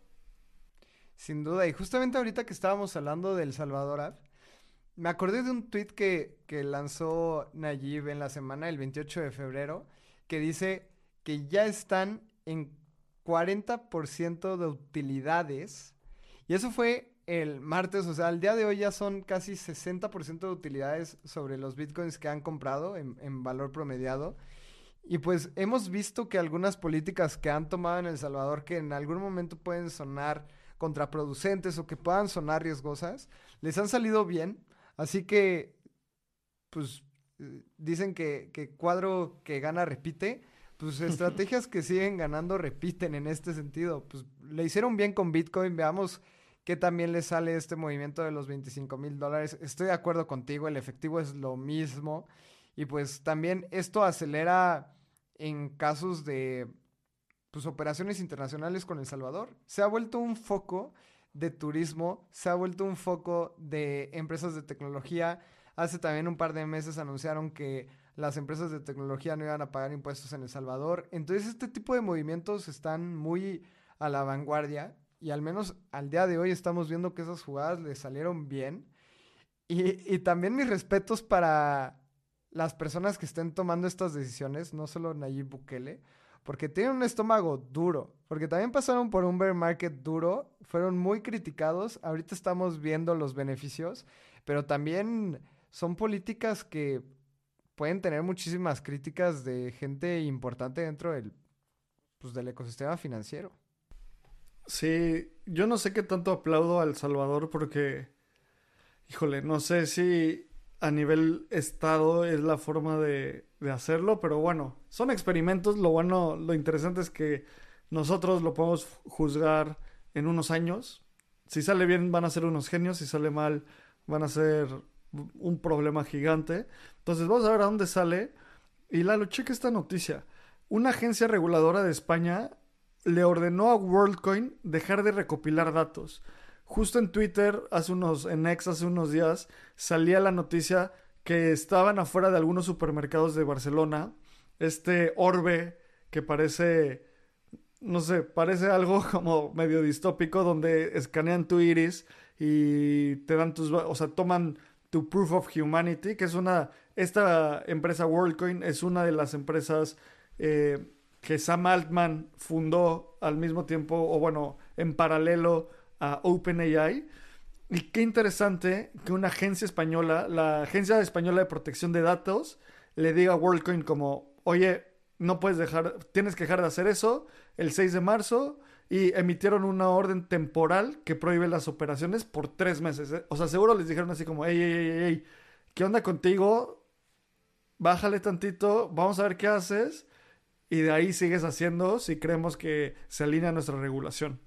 A: Sin duda, y justamente ahorita que estábamos hablando de El Salvador App, me acordé de un tweet que, que lanzó Nayib en la semana, el veintiocho de febrero, que dice que ya están en cuarenta por ciento de utilidades, y eso fue el martes, o sea, al día de hoy ya son casi sesenta por ciento de utilidades sobre los bitcoins que han comprado en, en valor promediado. Y pues hemos visto que algunas políticas que han tomado en El Salvador que en algún momento pueden sonar contraproducentes o que puedan sonar riesgosas, les han salido bien. Así que, pues, eh, dicen que, que cuadro que gana repite. Pues estrategias que siguen ganando repiten en este sentido. Pues le hicieron bien con Bitcoin. Veamos qué también le sale este movimiento de los veinticinco mil dólares. Estoy de acuerdo contigo, el efectivo es lo mismo. Y pues también esto acelera en casos de pues, operaciones internacionales con El Salvador. Se ha vuelto un foco de turismo, se ha vuelto un foco de empresas de tecnología. Hace también un par de meses anunciaron que las empresas de tecnología no iban a pagar impuestos en El Salvador. Entonces este tipo de movimientos están muy a la vanguardia y al menos al día de hoy estamos viendo que esas jugadas le salieron bien. Y, y también mis respetos para las personas que estén tomando estas decisiones, no solo Nayib Bukele, porque tienen un estómago duro, porque también pasaron por un bear market duro, fueron muy criticados, ahorita estamos viendo los beneficios, pero también son políticas que pueden tener muchísimas críticas de gente importante dentro del, pues, del ecosistema financiero.
B: Sí, yo no sé qué tanto aplaudo a El Salvador porque, híjole, no sé si a nivel estado es la forma de, de hacerlo, pero bueno, son experimentos, lo bueno, lo interesante es que nosotros lo podemos juzgar en unos años. Si sale bien van a ser unos genios, si sale mal van a ser un problema gigante. Entonces vamos a ver a dónde sale. Y Lalo, cheque esta noticia. Una agencia reguladora de España le ordenó a WorldCoin dejar de recopilar datos. Justo en Twitter, hace unos, en X hace unos días, salía la noticia que estaban afuera de algunos supermercados de Barcelona. Este orbe que parece, no sé, parece algo como medio distópico, donde escanean tu iris y te dan tus, o sea, toman tu Proof of Humanity, que es una, esta empresa WorldCoin es una de las empresas eh, que Sam Altman fundó al mismo tiempo, o bueno, en paralelo a OpenAI. Y qué interesante que una agencia española, la Agencia Española de Protección de Datos, le diga a WorldCoin como, oye, no puedes dejar, tienes que dejar de hacer eso el seis de marzo, y emitieron una orden temporal que prohíbe las operaciones por tres meses. ¿eh? O sea, seguro les dijeron así como, ey, ey, ey, ey, ¿qué onda contigo? Bájale tantito, vamos a ver qué haces, y de ahí sigues haciendo si creemos que se alinea a nuestra regulación.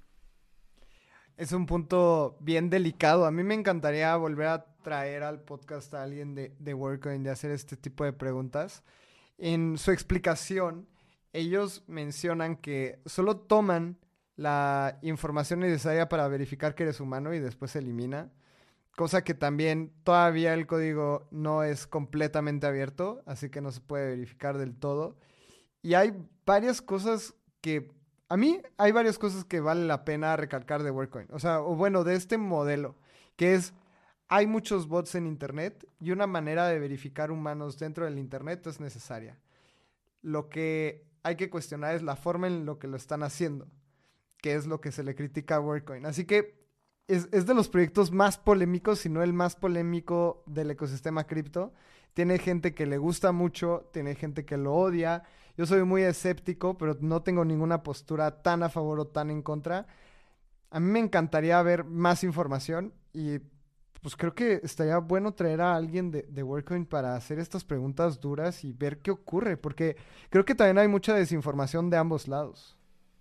A: Es un punto bien delicado. A mí me encantaría volver a traer al podcast a alguien de, de WorldCoin de hacer este tipo de preguntas. En su explicación, ellos mencionan que solo toman la información necesaria para verificar que eres humano y después se elimina. Cosa que también todavía el código no es completamente abierto, así que no se puede verificar del todo. Y hay varias cosas que... A mí hay varias cosas que vale la pena recalcar de WorldCoin. O sea, o bueno, de este modelo, que es... Hay muchos bots en Internet y una manera de verificar humanos dentro del Internet es necesaria. Lo que hay que cuestionar es la forma en lo que lo están haciendo, que es lo que se le critica a WorldCoin. Así que es, es de los proyectos más polémicos, si no el más polémico del ecosistema cripto. Tiene gente que le gusta mucho, tiene gente que lo odia. Yo soy muy escéptico, pero no tengo ninguna postura tan a favor o tan en contra. A mí me encantaría ver más información y pues creo que estaría bueno traer a alguien de, de WorldCoin para hacer estas preguntas duras y ver qué ocurre, porque creo que también hay mucha desinformación de ambos lados.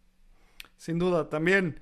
B: Sin duda, también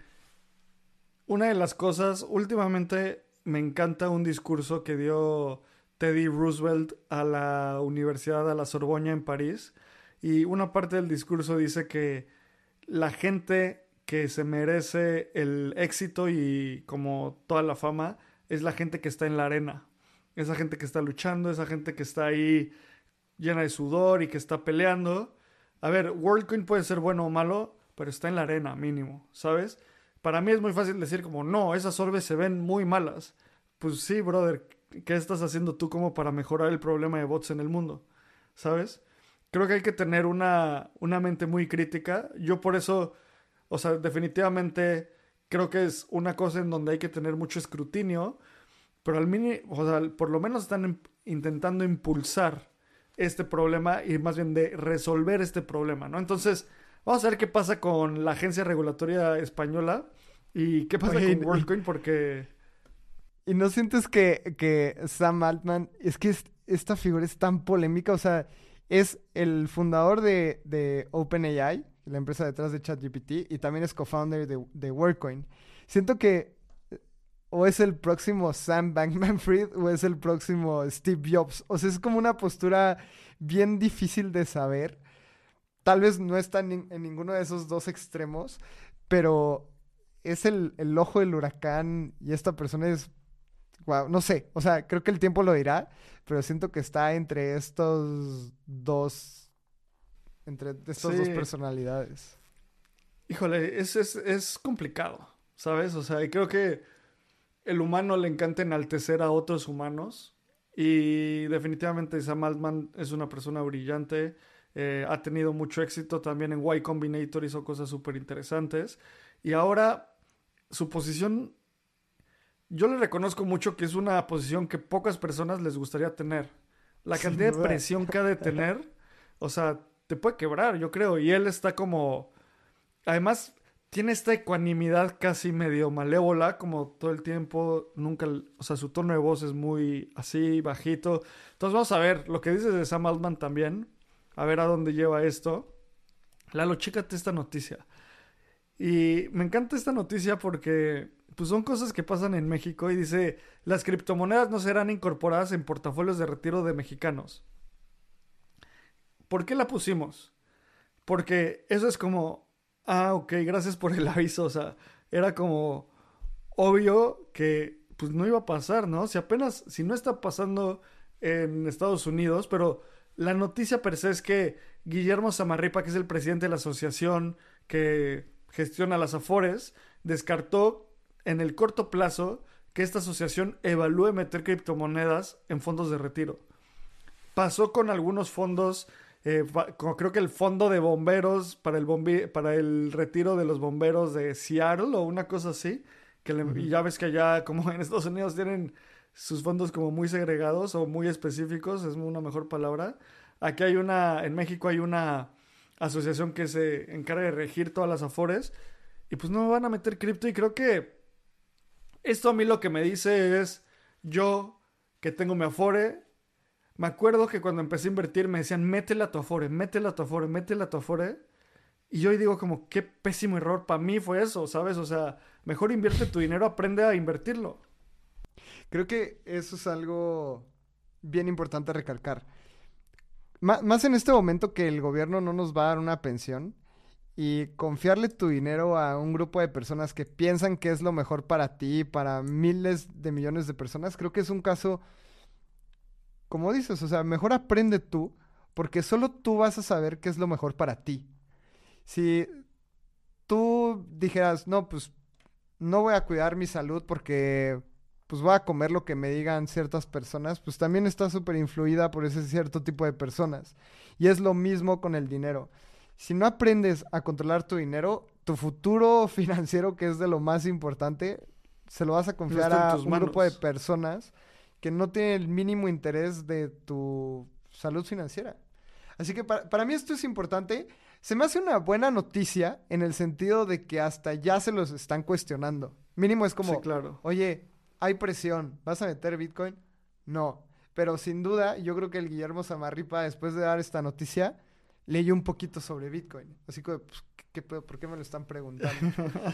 B: una de las cosas, últimamente me encanta un discurso que dio Teddy Roosevelt a la Universidad, a la Sorbona en París, y una parte del discurso dice que la gente que se merece el éxito y como toda la fama es la gente que está en la arena, esa gente que está luchando, esa gente que está ahí llena de sudor y que está peleando. A ver, WorldCoin puede ser bueno o malo, pero está en la arena mínimo, ¿sabes? Para mí es muy fácil decir como, no, esas orbes se ven muy malas. Pues sí, brother, ¿qué estás haciendo tú como para mejorar el problema de bots en el mundo? ¿Sabes? Creo que hay que tener una, una mente muy crítica. Yo por eso, o sea, definitivamente creo que es una cosa en donde hay que tener mucho escrutinio, pero al mini, o sea, por lo menos están in- intentando impulsar este problema y más bien de resolver este problema, ¿no? Entonces, vamos a ver qué pasa con la agencia regulatoria española y qué pasa
A: Oye,
B: con
A: y,
B: WorldCoin porque...
A: y no sientes que, que Sam Altman, es que es- esta figura es tan polémica, o sea, es el fundador de, de OpenAI, la empresa detrás de ChatGPT, y también es co-founder de, de WorldCoin. Siento que o es el próximo Sam Bankman-Fried o es el próximo Steve Jobs. O sea, es como una postura bien difícil de saber. Tal vez no está en, en ninguno de esos dos extremos, pero es el, el ojo del huracán y esta persona es, wow, no sé, o sea, creo que el tiempo lo dirá, pero siento que está entre estos dos, entre estas dos
B: Sí,
A: personalidades.
B: híjole, es, es, es complicado, ¿sabes? O sea, y creo que el humano le encanta enaltecer a otros humanos y definitivamente Sam Altman es una persona brillante, eh, ha tenido mucho éxito también en Y Combinator, hizo cosas súper interesantes y ahora su posición, yo le reconozco mucho que es una posición que pocas personas les gustaría tener. La
A: Sin
B: cantidad de
A: duda.
B: presión que ha de tener, o sea, te puede quebrar, yo creo, y él está como... Además, tiene esta ecuanimidad casi medio malévola, como todo el tiempo, nunca, o sea, su tono de voz es muy así, bajito. Entonces vamos a ver lo que dices de Sam Altman también, a ver a dónde lleva esto. Lalo, chécate esta noticia. Y me encanta esta noticia porque pues son cosas que pasan en México y dice, las criptomonedas no serán incorporadas en portafolios de retiro de mexicanos. ¿Por qué la pusimos? Porque eso es como, ah, ok, gracias por el aviso, o sea, era como obvio que pues no iba a pasar, ¿no? Si apenas, si no está pasando en Estados Unidos, pero la noticia per se es que Guillermo Zamarripa, que es el presidente de la asociación que gestiona las Afores, descartó en el corto plazo que esta asociación evalúe meter criptomonedas en fondos de retiro. Pasó con algunos fondos eh, fa- como creo que el fondo de bomberos para el, bombi- para el retiro de los bomberos de Seattle o una cosa así, que le- y
A: Ujú.
B: ya ves que allá como en Estados Unidos tienen sus fondos como muy segregados o muy específicos, es una mejor palabra. Aquí hay una, en México hay una asociación que se encarga de regir todas las afores y pues no me van a meter cripto y creo que esto a mí lo que me dice es yo que tengo mi afore. Me acuerdo que cuando empecé a invertir me decían, métela a tu Afore, métela a tu Afore, métela a tu Afore. Y yo hoy digo como, qué pésimo error para mí fue eso, ¿sabes? O sea, mejor invierte tu dinero, aprende a invertirlo.
A: Creo que eso es algo bien importante recalcar. Ma- más en este momento que el gobierno no nos va a dar una pensión y confiarle tu dinero a un grupo de personas que piensan que es lo mejor para ti, para miles de millones de personas, creo que es un caso, como dices, o sea, mejor aprende tú, porque solo tú vas a saber qué es lo mejor para ti. Si tú dijeras, no, pues no voy a cuidar mi salud porque pues voy a comer lo que me digan ciertas personas, pues también está súper influida por ese cierto tipo de personas. Y es lo mismo con el dinero. Si no aprendes a controlar tu dinero, tu futuro financiero, que es de lo más importante, se lo vas a
B: No
A: confiar
B: está en
A: a
B: tus
A: un grupo de
B: manos.
A: personas que no tienen el mínimo interés de tu salud financiera. Así que para, para mí esto es importante. Se me hace una buena noticia en el sentido de que hasta ya se los están cuestionando. Mínimo es
B: Sí,
A: como,
B: claro.
A: oye, hay presión, ¿vas a meter Bitcoin? No. Pero sin duda, yo creo que el Guillermo Zamarripa, después de dar esta noticia, leyó un poquito sobre Bitcoin. Así que, pues, ¿qué, qué pedo? ¿Por qué me lo están preguntando?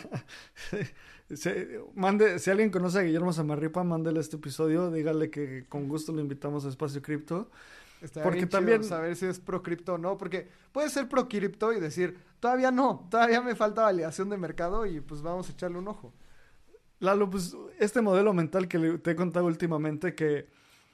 B: Sí, mande, si alguien conoce a Guillermo Zamarripa, mándele este episodio, dígale que con gusto lo invitamos a Espacio Cripto.
A: Estaría
B: Porque
A: bien chido
B: también,
A: saber si es pro cripto o no, porque puede ser pro cripto y decir, todavía no, todavía me falta validación de mercado y pues vamos a echarle un ojo.
B: Lalo, pues este modelo mental que le- te he contado últimamente, que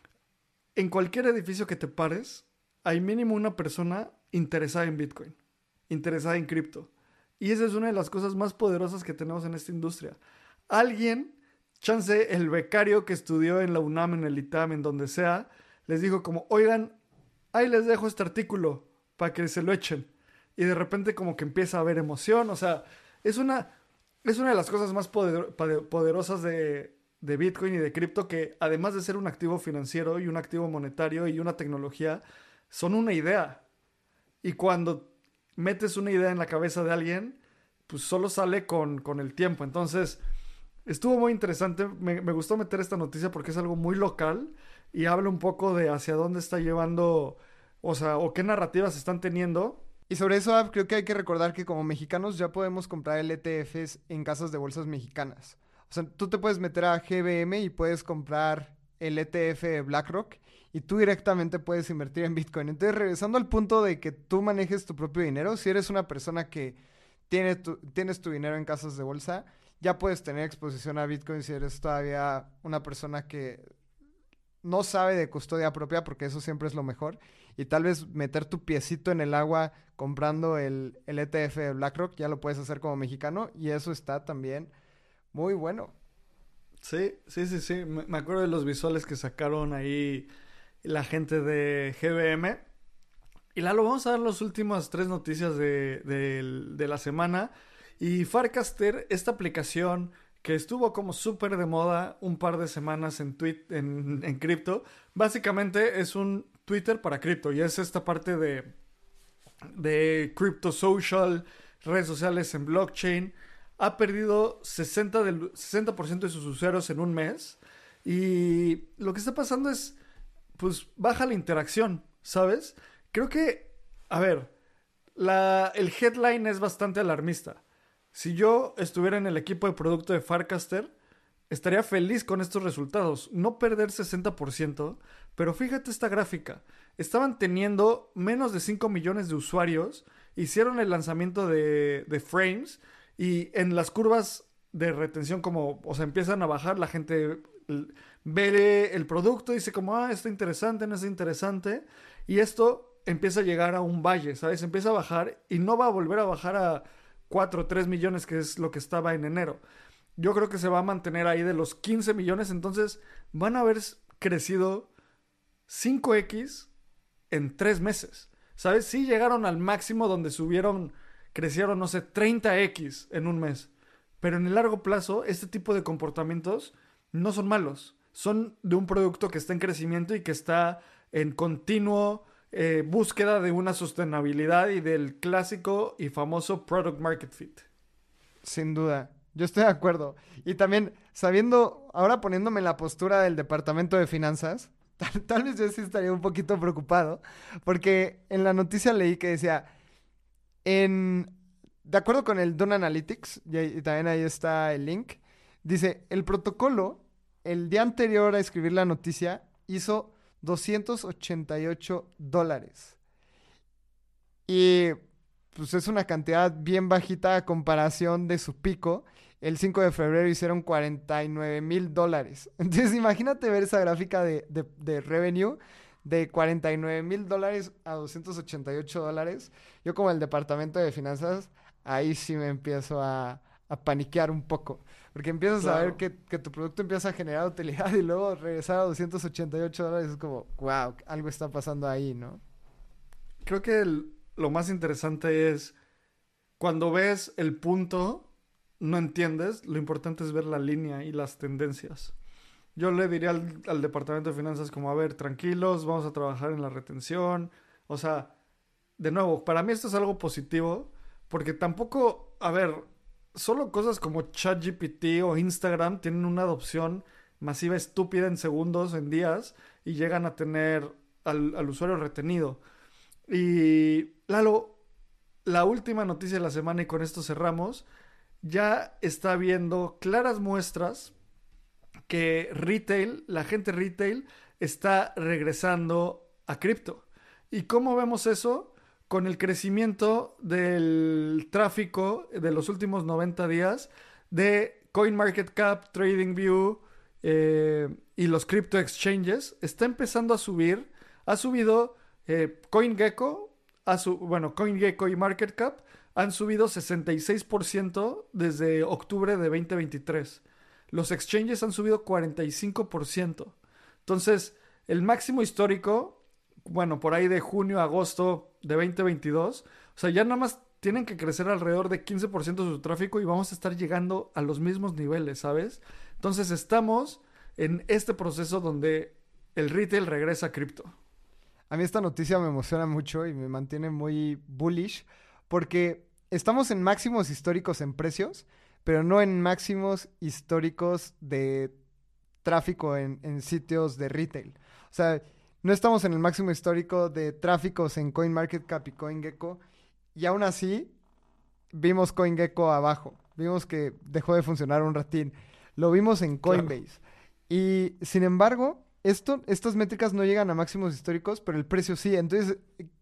B: en cualquier edificio que te pares, hay mínimo una persona interesada en Bitcoin, interesada en cripto. Y esa es una de las cosas más poderosas que tenemos en esta industria. Alguien, chance el becario que estudió en la UNAM, en el ITAM, en donde sea, les dijo como, oigan, ahí les dejo este artículo para que se lo echen. Y de repente como que empieza a haber emoción. O sea, es una, es una de las cosas más poder- pade- poderosas de, de Bitcoin y de cripto que además de ser un activo financiero y un activo monetario y una tecnología, son una idea. Y cuando metes una idea en la cabeza de alguien, pues solo sale con, con el tiempo. Entonces, estuvo muy interesante. Me, me gustó meter esta noticia porque es algo muy local y habla un poco de hacia dónde está llevando, o sea, o qué narrativas están teniendo.
A: Y sobre eso, Ab, creo que hay que recordar que como mexicanos ya podemos comprar el E T Fs en casas de bolsas mexicanas. O sea, tú te puedes meter a G B M y puedes comprar el E T F de BlackRock y tú directamente puedes invertir en Bitcoin. Entonces, regresando al punto de que tú manejes tu propio dinero, si eres una persona que tiene tu- tienes tu dinero en casas de bolsa, ya puedes tener exposición a Bitcoin si eres todavía una persona que no sabe de custodia propia, porque eso siempre es lo mejor, y tal vez meter tu piecito en el agua comprando el, el E T F de BlackRock, ya lo puedes hacer como mexicano, y eso está también muy bueno.
B: Sí, sí, sí, sí. Me, me acuerdo de los visuales que sacaron ahí la gente de G B M. Y Lalo, vamos a dar las últimas tres noticias de, de- de la semana. Y Farcaster, esta aplicación que estuvo como súper de moda un par de semanas en, tweet, en, en cripto, básicamente es un Twitter para cripto. Y es esta parte de, de crypto social, redes sociales en blockchain. Ha perdido sesenta, del, sesenta por ciento de sus usuarios en un mes. Y lo que está pasando es, pues, baja la interacción, ¿sabes? Creo que, a ver, la, el headline es bastante alarmista. Si yo estuviera en el equipo de producto de Farcaster, estaría feliz con estos resultados. No perder sesenta por ciento, pero fíjate esta gráfica. Estaban teniendo menos de cinco millones de usuarios, hicieron el lanzamiento de, de Frames y en las curvas de retención como, o sea, empiezan a bajar, la gente ve el producto y dice como, ah, está interesante, no está interesante. Y esto empieza a llegar a un valle, ¿sabes? Empieza a bajar y no va a volver a bajar a cuatro o tres millones, que es lo que estaba en enero. Yo creo que se va a mantener ahí de los quince millones, entonces van a haber crecido cinco equis en tres meses. ¿Sabes? Sí llegaron al máximo donde subieron, crecieron, no sé, treinta equis en un mes. Pero en el largo plazo, este tipo de comportamientos no son malos. Son de un producto que está en crecimiento y que está en continuo eh, búsqueda de una sostenibilidad y del clásico y famoso product market fit.
A: Sin duda, yo estoy de acuerdo. Y también sabiendo, ahora poniéndome en la postura del departamento de finanzas, tal, tal vez yo sí estaría un poquito preocupado, porque en la noticia leí que decía, en, de acuerdo con el Dun Analytics, y, y también ahí está el link, dice, el protocolo, el día anterior a escribir la noticia, hizo doscientos ochenta y ocho dólares. Y pues es una cantidad bien bajita a comparación de su pico. El cinco de febrero hicieron cuarenta y nueve mil dólares. Entonces imagínate ver esa gráfica de, de, de revenue de cuarenta y nueve mil dólares a doscientos ochenta y ocho dólares. Yo como el departamento de finanzas, ahí sí me empiezo a, a paniquear un poco. Porque empiezas a ver
B: Claro.
A: que, que tu producto empieza a generar utilidad y luego regresar a doscientos ochenta y ocho dólares es como, wow, algo está pasando ahí, ¿no?
B: Creo que el- lo más interesante es cuando ves el punto, no entiendes, lo importante es ver la línea y las tendencias. Yo le diría al, al departamento de finanzas como, a ver, tranquilos, vamos a trabajar en la retención. O sea, de nuevo, para mí esto es algo positivo, porque tampoco, a ver, solo cosas como ChatGPT o Instagram tienen una adopción masiva estúpida en segundos, en días, y llegan a tener al, al usuario retenido. Y Lalo, la última noticia de la semana, y con esto cerramos, ya está viendo claras muestras que retail, la gente retail, está regresando a cripto. ¿Y cómo vemos eso? Con el crecimiento del tráfico de los últimos noventa días de CoinMarketCap, TradingView eh, y los crypto exchanges. Está empezando a subir. Ha subido eh, CoinGecko, ha su bueno, CoinGecko y MarketCap han subido sesenta y seis por ciento desde octubre de dos mil veintitrés. Los exchanges han subido cuarenta y cinco por ciento. Entonces, el máximo histórico, bueno, por ahí de junio a agosto de dos mil veintidós, o sea, ya nada más tienen que crecer alrededor de quince por ciento de su tráfico y vamos a estar llegando a los mismos niveles, ¿sabes? Entonces, estamos en este proceso donde el retail regresa a cripto.
A: A mí esta noticia me emociona mucho y me mantiene muy bullish porque estamos en máximos históricos en precios, pero no en máximos históricos de tráfico en, en sitios de retail. O sea, no estamos en el máximo histórico de tráficos en CoinMarketCap y CoinGecko y aún así vimos CoinGecko abajo. Vimos que dejó de funcionar un ratín. Lo vimos en
B: Claro.
A: Coinbase. Y sin embargo, esto, estas métricas no llegan a máximos históricos, pero el precio sí. Entonces,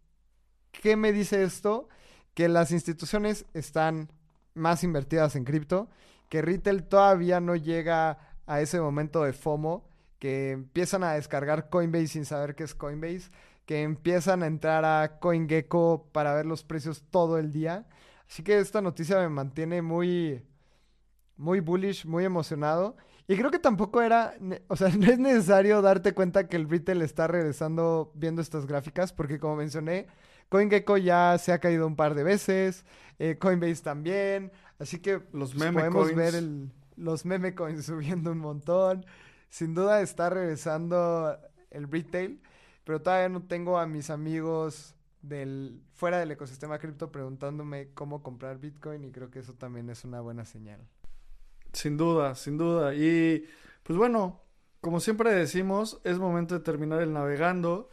A: ¿qué me dice esto? Que las instituciones están más invertidas en cripto, que retail todavía no llega a ese momento de FOMO, que empiezan a descargar Coinbase sin saber qué es Coinbase, que empiezan a entrar a CoinGecko para ver los precios todo el día. Así que esta noticia me mantiene muy, muy bullish, muy emocionado. Y creo que tampoco era, ne- o sea, no es necesario darte cuenta que el retail está regresando viendo estas gráficas, porque como mencioné, CoinGecko ya se ha caído un par de veces, eh, Coinbase también, así que
B: Los
A: pues,
B: meme
A: podemos ver
B: coins.
A: el- los meme coins subiendo un montón. Sin duda está regresando el retail, pero todavía no tengo a mis amigos del, fuera del ecosistema cripto preguntándome cómo comprar Bitcoin y creo que eso también es una buena señal.
B: Sin duda, sin duda. Y pues bueno, como siempre decimos, es momento de terminar el navegando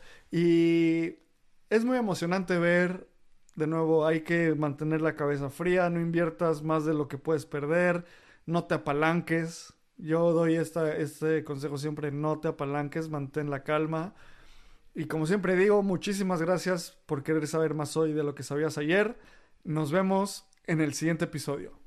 B: y es muy emocionante ver, de nuevo, hay que mantener la cabeza fría, no inviertas más de lo que puedes perder, no te apalanques. Yo doy esta, este consejo siempre, no te apalanques, mantén la calma. Y como siempre digo, muchísimas gracias por querer saber más hoy de lo que sabías ayer. Nos vemos en el siguiente episodio.